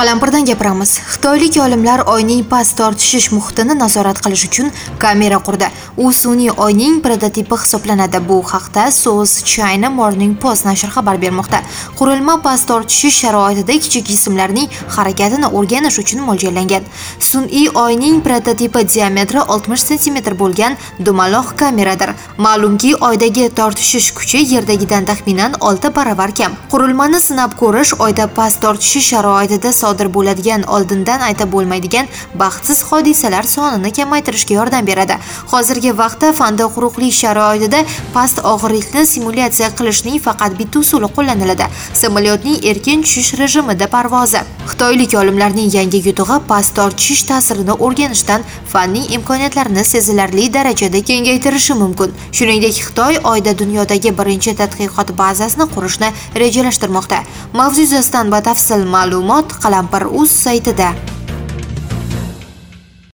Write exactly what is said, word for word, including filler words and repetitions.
Qalampirdan gapiramiz. Xitoylik olimlar oyning past tortishish muhitini nazorat qilish uchun kamera qurdi. U sun'iy oyning prototipi hisoblanadi. Bu haqda South China Morning Post nashri xabar bermoqda. Qurilma past tortishish sharoitida kichik jismlarning harakatini o'rganish uchun mo'ljallangan. Sun'iy oyning prototipi diametri oltmish sentimetr bo'lgan dumaloq kameradir. Ma'lumki, oydagi tortishish kuchi yerdagidan taxminan olti baravar kam. Qurilmani sinab ko'rish oyda past tortishish sharoitida sodir bo'ladigan oldindan aytib bo'lmaydigan baxtsiz hodisalar sonini kamaytirishga yordam beradi. Hozirgi vaqtda fanda quruqlik sharoitida past og'irlikni simulyatsiya qilishning faqat bitta usuli qo'llaniladi. Samolyotning erkin tushish rejimida parvozi. Xitoylik olimlarning yangi yutug'i past tortishish ta'sirini o'rganishdan fanning imkoniyatlarini sezilarli darajada kengaytirishi mumkin. Shuningdek, Xitoy oyda dunyodagi birinchi tadqiqot bazasini qurishni rejalashtirmoqda. Mavzu yuzasidan batafsil ma'lumot Qalampir.uz saytida.